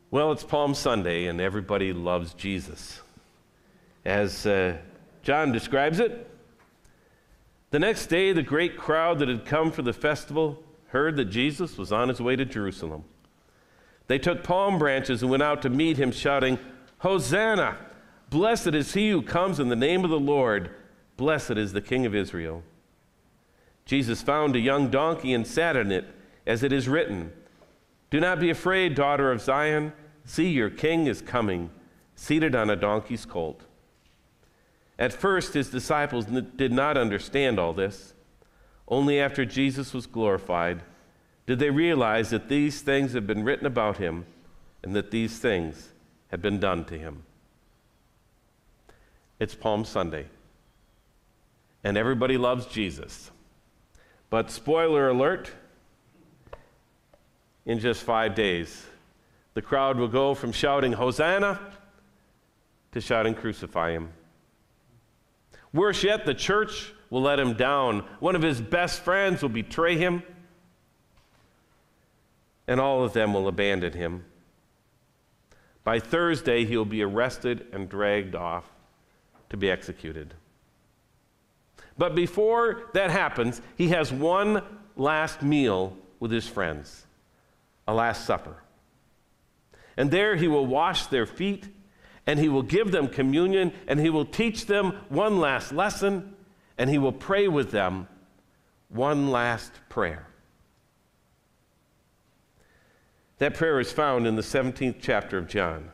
Well, it's Palm Sunday, and everybody loves Jesus. As John describes it, the next day, the great crowd that had come for the festival heard that Jesus was on his way to Jerusalem. They took palm branches and went out to meet him, shouting, "Hosanna! Blessed is he who comes in the name of the Lord. Blessed is the King of Israel." Jesus found a young donkey and sat on it, as it is written, "Do not be afraid, daughter of Zion. See, your king is coming, seated on a donkey's colt." At first, his disciples did not understand all this. Only after Jesus was glorified did they realize that these things had been written about him and that these things had been done to him. It's Palm Sunday, and everybody loves Jesus. But spoiler alert, in just 5 days, the crowd will go from shouting Hosanna to shouting crucify him. Worse yet, the church will let him down. One of his best friends will betray him, and all of them will abandon him. By Thursday, he will be arrested and dragged off to be executed. But before that happens, he has one last meal with his friends, a Last Supper. And there he will wash their feet, and he will give them communion, and he will teach them one last lesson, and he will pray with them one last prayer. That prayer is found in the 17th chapter of John.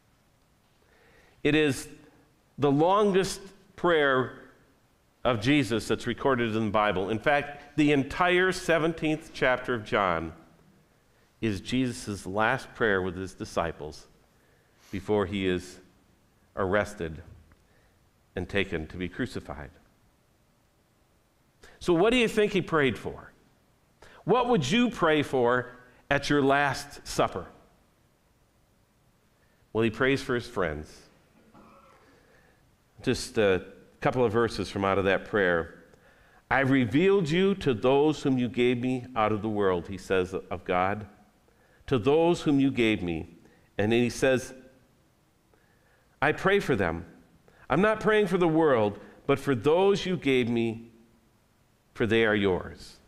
It is the longest prayer of Jesus that's recorded in the Bible. In fact, the entire 17th chapter of John is Jesus' last prayer with his disciples before he is arrested and taken to be crucified. So what do you think he prayed for? What would you pray for at your Last Supper? Well, he prays for his friends. Just a couple of verses from out of that prayer. "I revealed you to those whom you gave me out of the world," he says of God. "To those whom you gave me." And then he says, "I pray for them. I'm not praying for the world, but for those you gave me, for they are yours."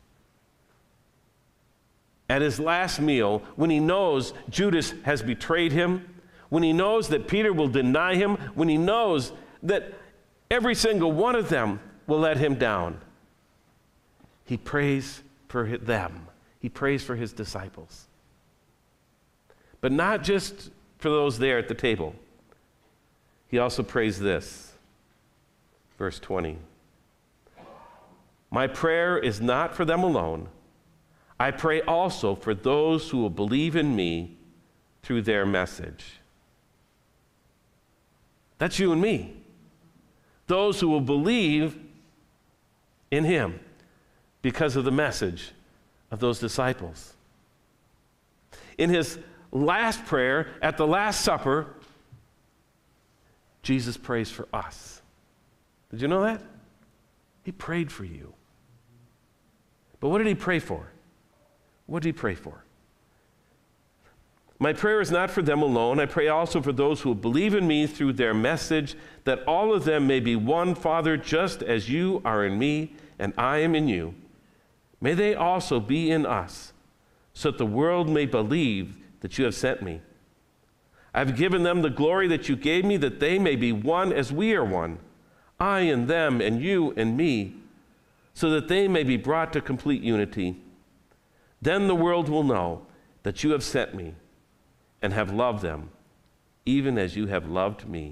At his last meal, when he knows Judas has betrayed him, when he knows that Peter will deny him, when he knows that every single one of them will let him down, he prays for them. He prays for his disciples. But not just for those there at the table. He also prays this, verse 20. "My prayer is not for them alone. I pray also for those who will believe in me through their message." That's you and me. Those who will believe in him because of the message of those disciples. In his last prayer at the Last Supper, Jesus prays for us. Did you know that? He prayed for you. But what did he pray for? What did he pray for? "My prayer is not for them alone. I pray also for those who will believe in me through their message, that all of them may be one, Father, just as you are in me and I am in you. May they also be in us, so that the world may believe that you have sent me. I've given them the glory that you gave me, that they may be one as we are one, I and them and you and me, so that they may be brought to complete unity. Then the world will know that you have sent me and have loved them, even as you have loved me."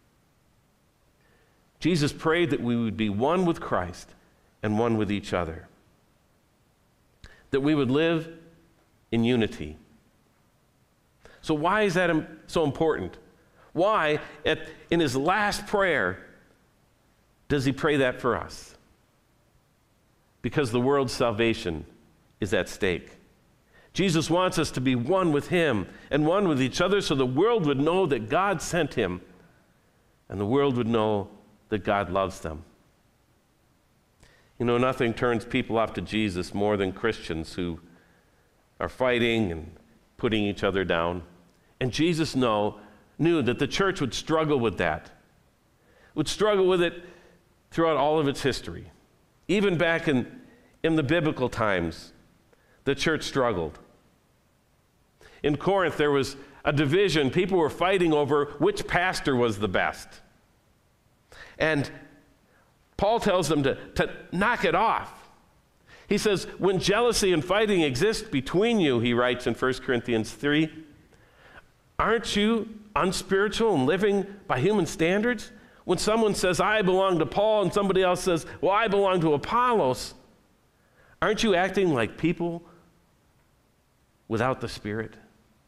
Jesus prayed that we would be one with Christ and one with each other, that we would live in unity. So why is that so important? Why, in his last prayer, does he pray that for us? Because the world's salvation is at stake. Jesus wants us to be one with him and one with each other so the world would know that God sent him and the world would know that God loves them. You know, nothing turns people off to Jesus more than Christians who are fighting and putting each other down. And Jesus knew that the church would struggle with that, would struggle with it throughout all of its history. Even back in the biblical times, the church struggled. In Corinth, there was a division. People were fighting over which pastor was the best. And Paul tells them to knock it off. He says, when jealousy and fighting exist between you, he writes in 1 Corinthians 3, aren't you unspiritual and living by human standards? When someone says, I belong to Paul, and somebody else says, well, I belong to Apollos, aren't you acting like people without the Spirit?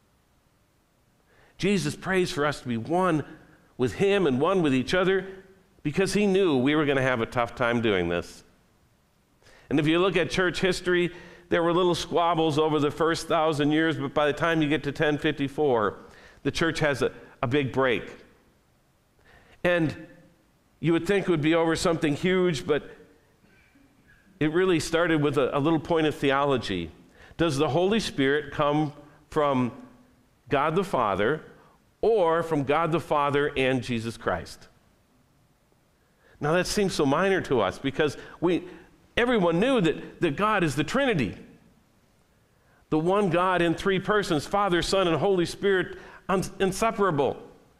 Jesus prays for us to be one with him and one with each other because he knew we were going to have a tough time doing this. And if you look at church history, there were little squabbles over the first 1,000 years, but by the time you get to 1054, the church has a big break. And you would think it would be over something huge, but it really started with a little point of theology. Does the Holy Spirit come from God the Father or from God the Father and Jesus Christ? Now that seems so minor to us because everyone knew that God is the Trinity. The one God in three persons, Father, Son, and Holy Spirit, inseparable.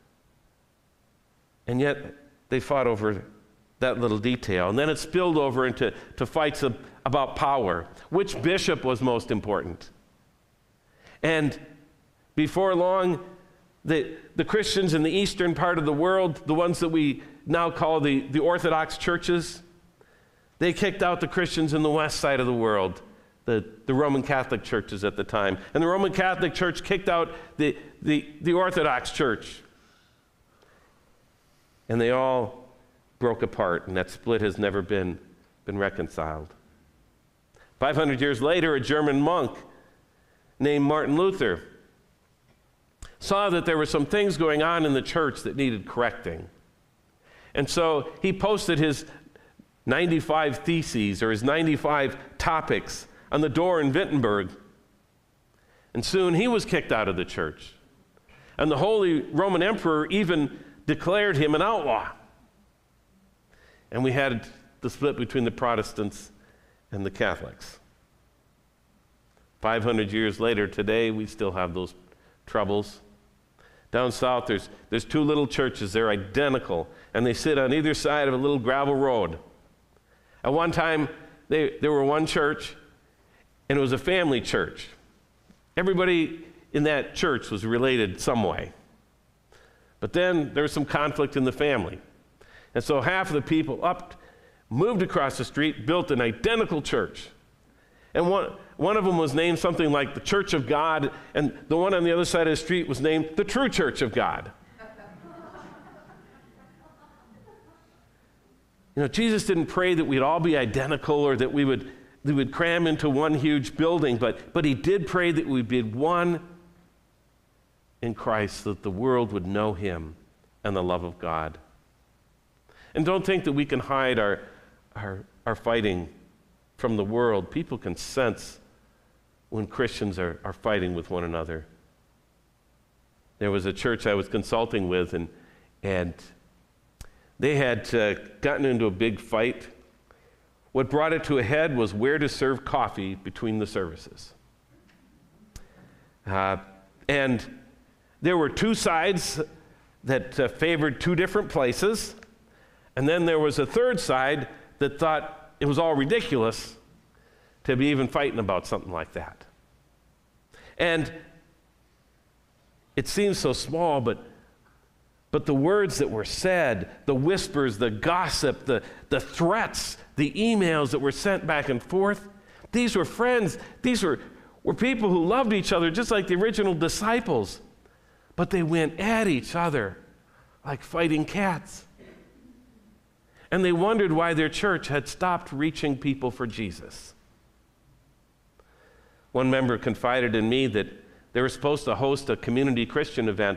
And yet they fought over that little detail. And then it spilled over into fights about power. Which bishop was most important? And before long, the Christians in the eastern part of the world, the ones that we now call the Orthodox churches, they kicked out the Christians in the west side of the world, the Roman Catholic churches at the time. And the Roman Catholic Church kicked out the Orthodox Church. And they all broke apart, and that split has never been reconciled. 500 years later, a German monk named Martin Luther saw that there were some things going on in the church that needed correcting. And so he posted his 95 theses or his 95 topics on the door in Wittenberg. And soon he was kicked out of the church. And the Holy Roman Emperor even declared him an outlaw. And we had the split between the Protestants and the Catholics. 500 years later, today, we still have those troubles. Down south, there's two little churches. They're identical, and they sit on either side of a little gravel road. At one time, there were one church, and it was a family church. Everybody in that church was related some way. But then there was some conflict in the family. And so half of the people moved across the street, built an identical church. And one of them was named something like the Church of God, and the one on the other side of the street was named the True Church of God. You know, Jesus didn't pray that we'd all be identical or that we would cram into one huge building, but he did pray that we'd be one in Christ so that the world would know him and the love of God. And don't think that we can hide our fighting from the world. People can sense when Christians are fighting with one another. There was a church I was consulting with, and they had gotten into a big fight. What brought it to a head was where to serve coffee between the services. And there were two sides that favored two different places. And then there was a third side that thought it was all ridiculous to be even fighting about something like that. And it seems so small, but the words that were said, the whispers, the gossip, the threats, the emails that were sent back and forth, these were friends. These were people who loved each other just like the original disciples. But they went at each other like fighting cats. And they wondered why their church had stopped reaching people for Jesus. One member confided in me that they were supposed to host a community Christian event.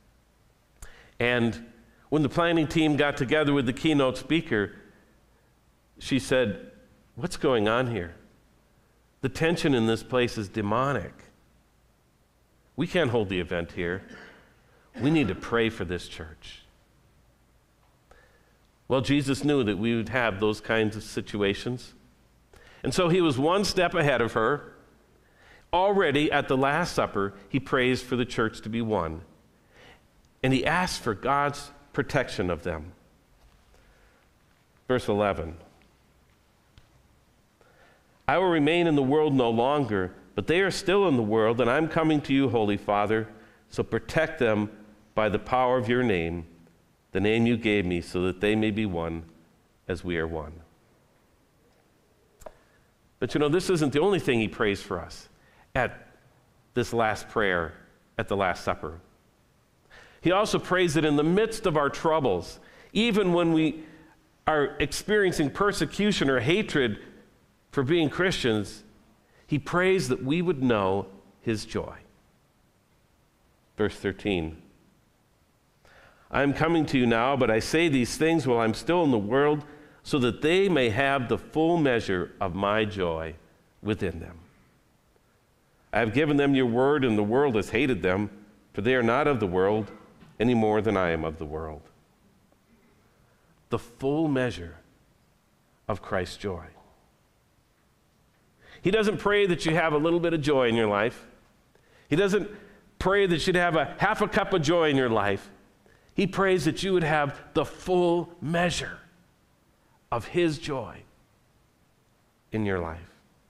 And when the planning team got together with the keynote speaker, she said, "What's going on here? The tension in this place is demonic. We can't hold the event here. We need to pray for this church. Well, Jesus knew that we would have those kinds of situations. And so he was one step ahead of her. Already at the Last Supper, he prays for the church to be one. And he asked for God's protection of them. Verse 11. I will remain in the world no longer, but they are still in the world, and I'm coming to you, Holy Father, so protect them by the power of your name, the name you gave me, so that they may be one as we are one. But this isn't the only thing he prays for us at this last prayer at the Last Supper. He also prays that in the midst of our troubles, even when we are experiencing persecution or hatred for being Christians, he prays that we would know his joy. Verse 13. I am coming to you now, but I say these things while I'm still in the world, so that they may have the full measure of my joy within them. I have given them your word, and the world has hated them, for they are not of the world any more than I am of the world. The full measure of Christ's joy. He doesn't pray that you have a little bit of joy in your life. He doesn't pray that you'd have a half a cup of joy in your life. He prays that you would have the full measure of his joy in your life.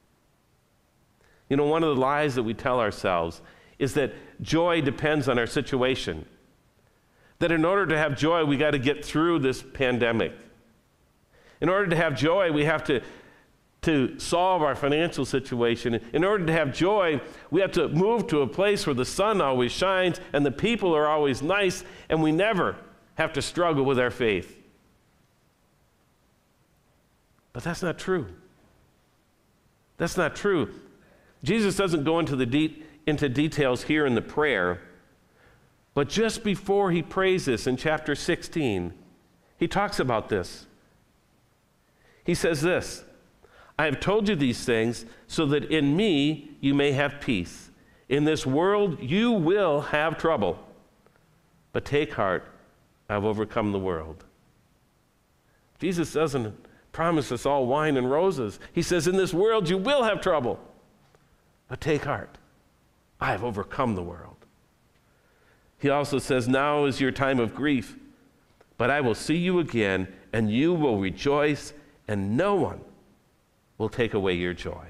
One of the lies that we tell ourselves is that joy depends on our situation. That in order to have joy, we got to get through this pandemic. In order to have joy, we have to solve our financial situation. In order to have joy, we have to move to a place where the sun always shines and the people are always nice, and we never have to struggle with our faith. But that's not true. That's not true. Jesus doesn't go into details here in the prayer, but just before he prays this in chapter 16, he talks about this. He says this, I have told you these things so that in me you may have peace. In this world you will have trouble, but take heart, I've overcome the world. Jesus doesn't promise us all wine and roses. He says, in this world you will have trouble, but take heart, I have overcome the world. He also says, now is your time of grief, but I will see you again, and you will rejoice, and no one will take away your joy.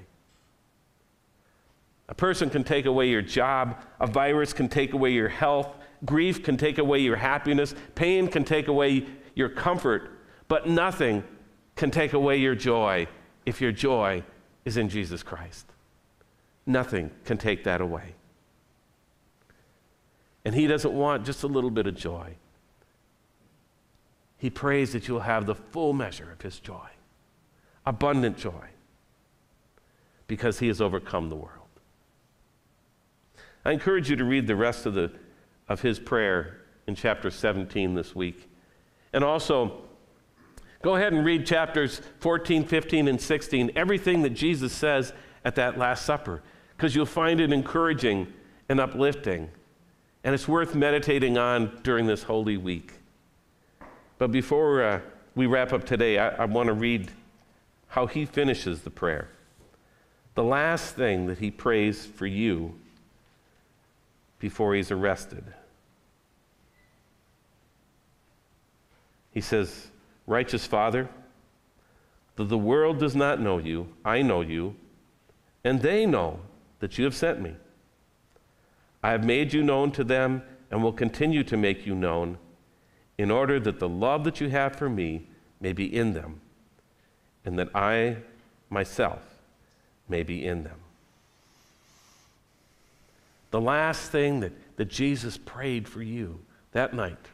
A person can take away your job, a virus can take away your health, grief can take away your happiness, pain can take away your comfort, but nothing can take away your joy if your joy is in Jesus Christ. Nothing can take that away. And he doesn't want just a little bit of joy. He prays that you'll have the full measure of his joy, abundant joy, because he has overcome the world. I encourage you to read the rest of his prayer in chapter 17 this week. And also, go ahead and read chapters 14, 15, and 16, everything that Jesus says at that Last Supper, because you'll find it encouraging and uplifting. And it's worth meditating on during this Holy Week. But before we wrap up today, I want to read how he finishes the prayer. The last thing that he prays for you before he's arrested. He says, Righteous Father, though the world does not know you, I know you, and they know that you have sent me. I have made you known to them and will continue to make you known in order that the love that you have for me may be in them and that I myself may be in them. The last thing that Jesus prayed for you that night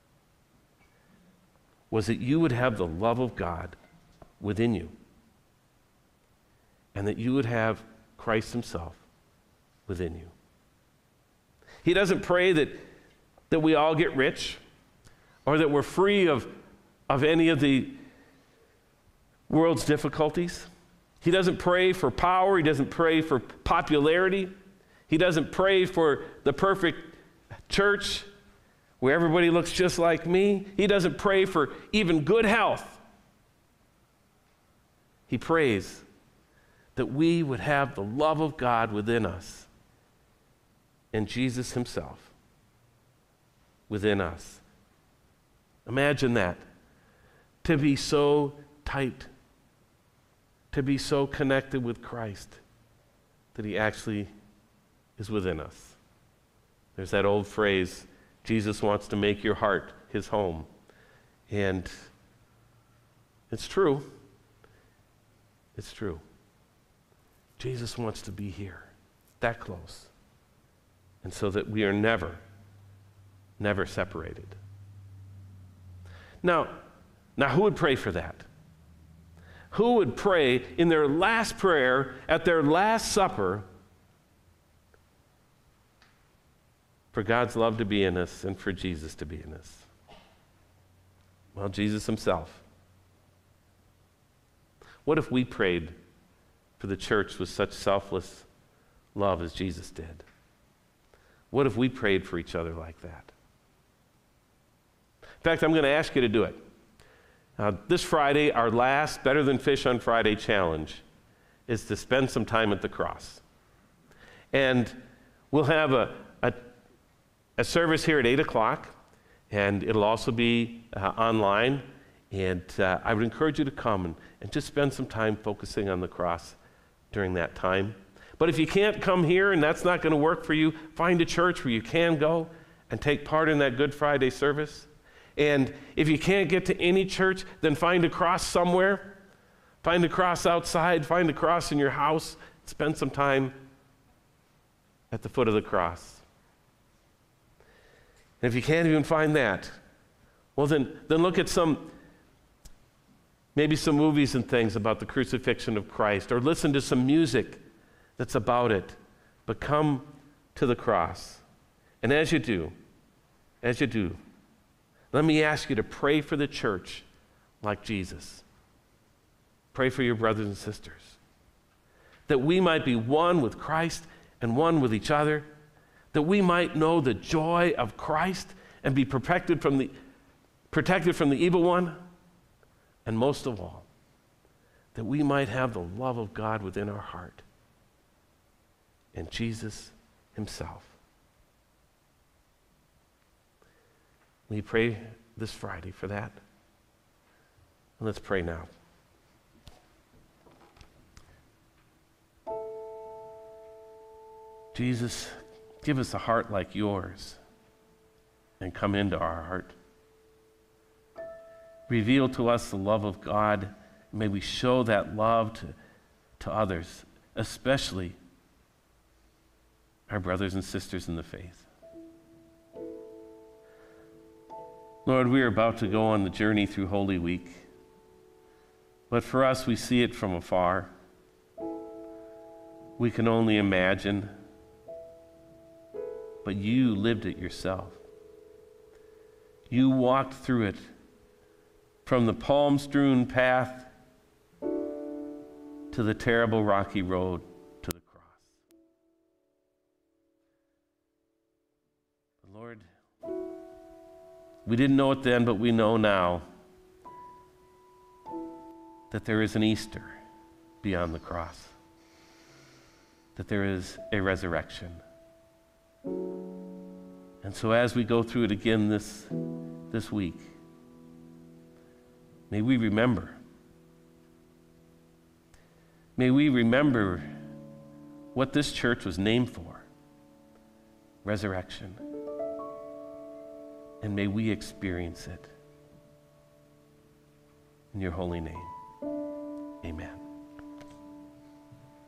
was that you would have the love of God within you and that you would have Christ himself within you. He doesn't pray that we all get rich or that we're free of any of the world's difficulties. He doesn't pray for power. He doesn't pray for popularity. He doesn't pray for the perfect church where everybody looks just like me. He doesn't pray for even good health. He prays that we would have the love of God within us and Jesus himself within us. Imagine that. To be so tight, to be so connected with Christ that he actually is within us. There's that old phrase, Jesus wants to make your heart his home. And it's true. It's true. Jesus wants to be here, that close. And so that we are never separated. Now, who would pray for that? Who would pray in their last prayer at their Last Supper for God's love to be in us and for Jesus to be in us? Well, Jesus himself. What if we prayed for the church with such selfless love as Jesus did? What if we prayed for each other like that? In fact, I'm going to ask you to do it. This Friday, our last Better Than Fish on Friday challenge is to spend some time at the cross. And we'll have a service here at 8 o'clock, and it'll also be online. And I would encourage you to come and just spend some time focusing on the cross during that time. But if you can't come here and that's not going to work for you, find a church where you can go and take part in that Good Friday service. And if you can't get to any church, then find a cross somewhere. Find a cross outside, find a cross in your house. Spend some time at the foot of the cross. And if you can't even find that, well then look at maybe some movies and things about the crucifixion of Christ, or listen to some music that's about it. But come to the cross. And as you do, let me ask you to pray for the church like Jesus. Pray for your brothers and sisters, that we might be one with Christ and one with each other, that we might know the joy of Christ and be protected from the evil one, and most of all, that we might have the love of God within our heart and Jesus himself. Will you pray this Friday for that? And let's pray now. Jesus, give us a heart like yours and come into our heart. Reveal to us the love of God. May we show that love to others, especially our brothers and sisters in the faith. Lord, we are about to go on the journey through Holy Week, but for us, we see it from afar. We can only imagine, but you lived it yourself. You walked through it from the palm-strewn path to the terrible rocky road to the cross. Lord, we didn't know it then, but we know now that there is an Easter beyond the cross, that there is a resurrection. And so as we go through it again this week, may we remember. May we remember what this church was named for, resurrection. And may we experience it. In your holy name, amen.